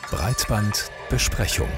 Breitbandbesprechung.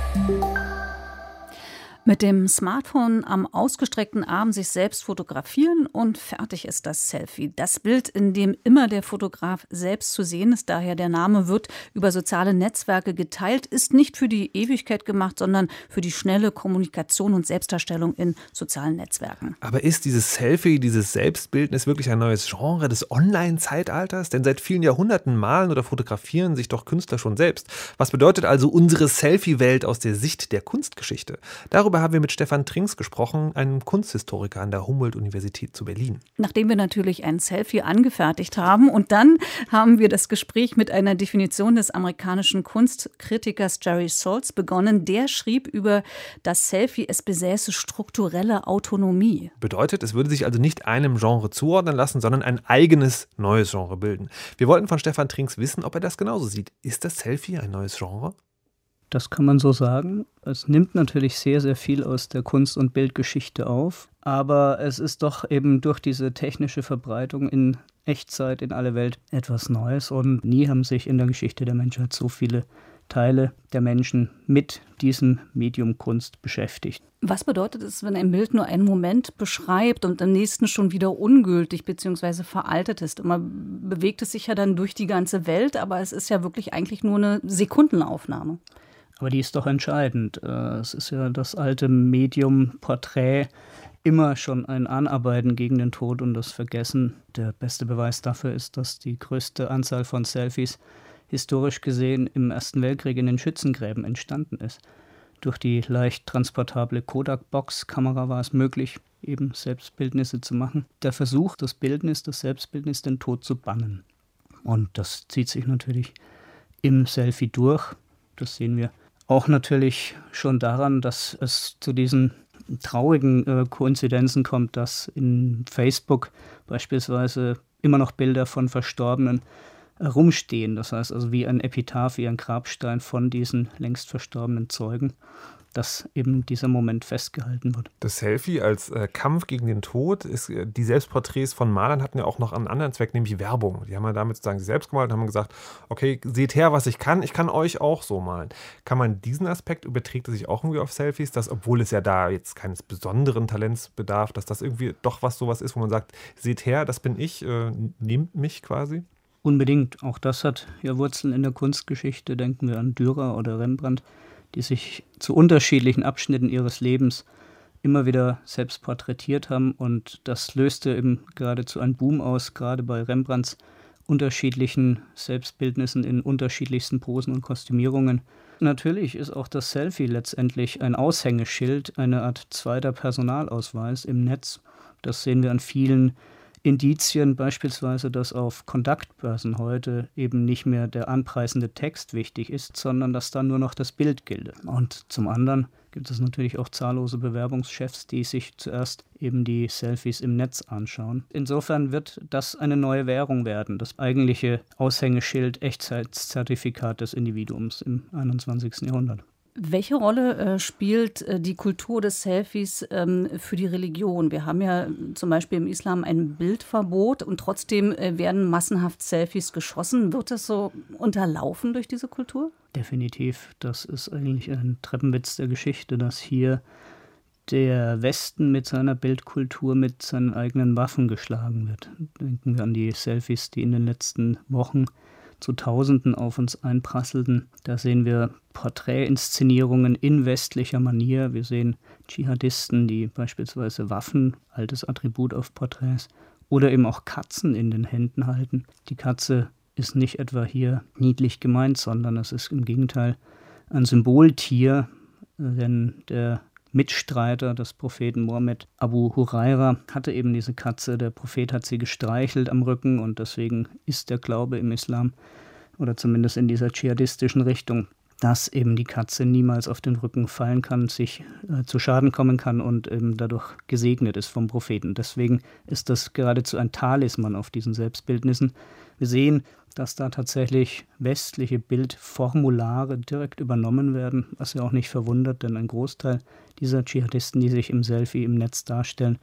Mit dem Smartphone am ausgestreckten Arm sich selbst fotografieren und fertig ist das Selfie. Das Bild, in dem immer der Fotograf selbst zu sehen ist, daher der Name, wird über soziale Netzwerke geteilt, ist nicht für die Ewigkeit gemacht, sondern für die schnelle Kommunikation und Selbstdarstellung in sozialen Netzwerken. Aber ist dieses Selfie, dieses Selbstbildnis wirklich ein neues Genre des Online-Zeitalters? Denn seit vielen Jahrhunderten malen oder fotografieren sich doch Künstler schon selbst. Was bedeutet also unsere Selfie-Welt aus der Sicht der Kunstgeschichte? Darüber haben wir mit Stefan Trinks gesprochen, einem Kunsthistoriker an der Humboldt-Universität zu Berlin. Nachdem wir natürlich ein Selfie angefertigt haben und dann haben wir das Gespräch mit einer Definition des amerikanischen Kunstkritikers Jerry Saltz begonnen. Der schrieb über das Selfie, es besäße strukturelle Autonomie. Bedeutet, es würde sich also nicht einem Genre zuordnen lassen, sondern ein eigenes neues Genre bilden. Wir wollten von Stefan Trinks wissen, ob er das genauso sieht. Ist das Selfie ein neues Genre? Das kann man so sagen. Es nimmt natürlich sehr, sehr viel aus der Kunst- und Bildgeschichte auf. Aber es ist doch eben durch diese technische Verbreitung in Echtzeit in alle Welt etwas Neues. Und nie haben sich in der Geschichte der Menschheit so viele Teile der Menschen mit diesem Medium Kunst beschäftigt. Was bedeutet es, wenn ein Bild nur einen Moment beschreibt und am nächsten schon wieder ungültig bzw. veraltet ist? Und man bewegt es sich ja dann durch die ganze Welt, aber es ist ja wirklich eigentlich nur eine Sekundenaufnahme. Aber die ist doch entscheidend. Es ist ja das alte Medium Porträt, immer schon ein Anarbeiten gegen den Tod und das Vergessen. Der beste Beweis dafür ist, dass die größte Anzahl von Selfies historisch gesehen im Ersten Weltkrieg in den Schützengräben entstanden ist. Durch die leicht transportable Kodak-Box-Kamera war es möglich, eben Selbstbildnisse zu machen. Der Versuch, das Selbstbildnis, den Tod zu bannen. Und das zieht sich natürlich im Selfie durch. Das sehen wir auch natürlich schon daran, dass es zu diesen traurigen Koinzidenzen kommt, dass in Facebook beispielsweise immer noch Bilder von Verstorbenen rumstehen. Das heißt also wie ein Epitaph, wie ein Grabstein von diesen längst verstorbenen Zeugen, dass eben dieser Moment festgehalten wird. Das Selfie als Kampf gegen den Tod, die Selbstporträts von Malern hatten ja auch noch einen anderen Zweck, nämlich Werbung. Die haben ja damit sozusagen sich selbst gemalt und haben gesagt, okay, seht her, was ich kann euch auch so malen. Kann man diesen Aspekt, überträgt er sich auch irgendwie auf Selfies, dass, obwohl es ja da jetzt keines besonderen Talents bedarf, dass das irgendwie doch sowas ist, wo man sagt, seht her, das bin ich, nehmt mich quasi? Unbedingt. Auch das hat ja Wurzeln in der Kunstgeschichte. Denken wir an Dürer oder Rembrandt, die sich zu unterschiedlichen Abschnitten ihres Lebens immer wieder selbst porträtiert haben. Und das löste eben geradezu einen Boom aus, gerade bei Rembrandts unterschiedlichen Selbstbildnissen in unterschiedlichsten Posen und Kostümierungen. Natürlich ist auch das Selfie letztendlich ein Aushängeschild, eine Art zweiter Personalausweis im Netz. Das sehen wir an vielen Indizien, beispielsweise, dass auf Kontaktbörsen heute eben nicht mehr der anpreisende Text wichtig ist, sondern dass dann nur noch das Bild gilt. Und zum anderen gibt es natürlich auch zahllose Bewerbungschefs, die sich zuerst eben die Selfies im Netz anschauen. Insofern wird das eine neue Währung werden, das eigentliche Aushängeschild, Echtheitszertifikat des Individuums im 21. Jahrhundert. Welche Rolle spielt die Kultur des Selfies für die Religion? Wir haben ja zum Beispiel im Islam ein Bildverbot und trotzdem werden massenhaft Selfies geschossen. Wird das so unterlaufen durch diese Kultur? Definitiv. Das ist eigentlich ein Treppenwitz der Geschichte, dass hier der Westen mit seiner Bildkultur mit seinen eigenen Waffen geschlagen wird. Denken wir an die Selfies, die in den letzten Wochen zu Tausenden auf uns einprasselten. Da sehen wir Porträtinszenierungen in westlicher Manier. Wir sehen Dschihadisten, die beispielsweise Waffen, altes Attribut auf Porträts, oder eben auch Katzen in den Händen halten. Die Katze ist nicht etwa hier niedlich gemeint, sondern es ist im Gegenteil ein Symboltier, denn der Mitstreiter des Propheten Mohammed, Abu Huraira, hatte eben diese Katze. Der Prophet hat sie gestreichelt am Rücken und deswegen ist der Glaube im Islam oder zumindest in dieser dschihadistischen Richtung, dass eben die Katze niemals auf den Rücken fallen kann, sich zu Schaden kommen kann und eben dadurch gesegnet ist vom Propheten. Deswegen ist das geradezu ein Talisman auf diesen Selbstbildnissen. Wir sehen, dass da tatsächlich westliche Bildformulare direkt übernommen werden, was ja auch nicht verwundert, denn ein Großteil dieser Dschihadisten, die sich im Selfie im Netz darstellen,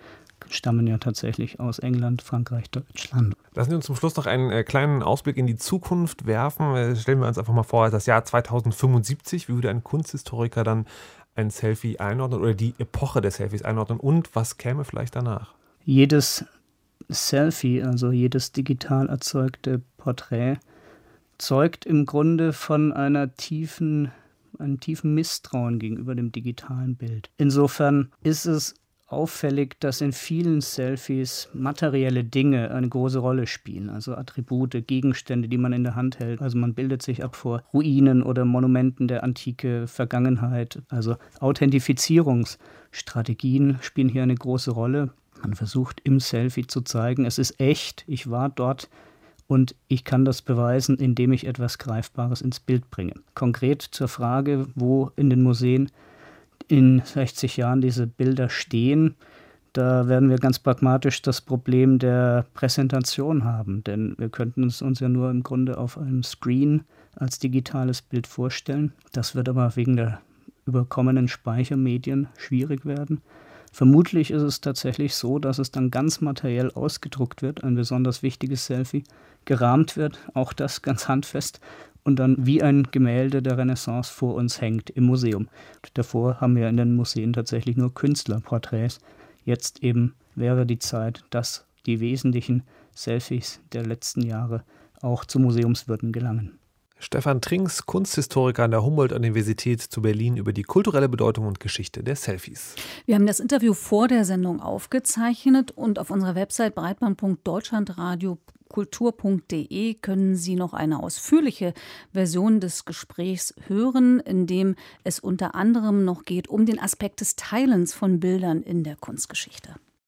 stammen ja tatsächlich aus England, Frankreich, Deutschland. Lassen Sie uns zum Schluss noch einen kleinen Ausblick in die Zukunft werfen. Stellen wir uns einfach mal vor, das Jahr 2075, wie würde ein Kunsthistoriker dann ein Selfie einordnen oder die Epoche des Selfies einordnen und was käme vielleicht danach? Jedes Selfie, also jedes digital erzeugte Porträt, zeugt im Grunde von einem tiefen Misstrauen gegenüber dem digitalen Bild. Insofern ist es auffällig, dass in vielen Selfies materielle Dinge eine große Rolle spielen, also Attribute, Gegenstände, die man in der Hand hält. Also man bildet sich ab vor Ruinen oder Monumenten der antike Vergangenheit. Also Authentifizierungsstrategien spielen hier eine große Rolle. Man versucht im Selfie zu zeigen, es ist echt, ich war dort und ich kann das beweisen, indem ich etwas Greifbares ins Bild bringe. Konkret zur Frage, wo in den Museen in 60 Jahren diese Bilder stehen, da werden wir ganz pragmatisch das Problem der Präsentation haben, denn wir könnten es uns ja nur im Grunde auf einem Screen als digitales Bild vorstellen. Das wird aber wegen der überkommenen Speichermedien schwierig werden. Vermutlich ist es tatsächlich so, dass es dann ganz materiell ausgedruckt wird, ein besonders wichtiges Selfie, gerahmt wird, auch das ganz handfest, und dann wie ein Gemälde der Renaissance vor uns hängt im Museum. Davor haben wir in den Museen tatsächlich nur Künstlerporträts. Jetzt eben wäre die Zeit, dass die wesentlichen Selfies der letzten Jahre auch zu Museumswürden gelangen. Stefan Trinks, Kunsthistoriker an der Humboldt-Universität zu Berlin, über die kulturelle Bedeutung und Geschichte der Selfies. Wir haben das Interview vor der Sendung aufgezeichnet und auf unserer Website breitband.deutschlandradiokultur.de können Sie noch eine ausführliche Version des Gesprächs hören, in dem es unter anderem noch geht um den Aspekt des Teilens von Bildern in der Kunstgeschichte.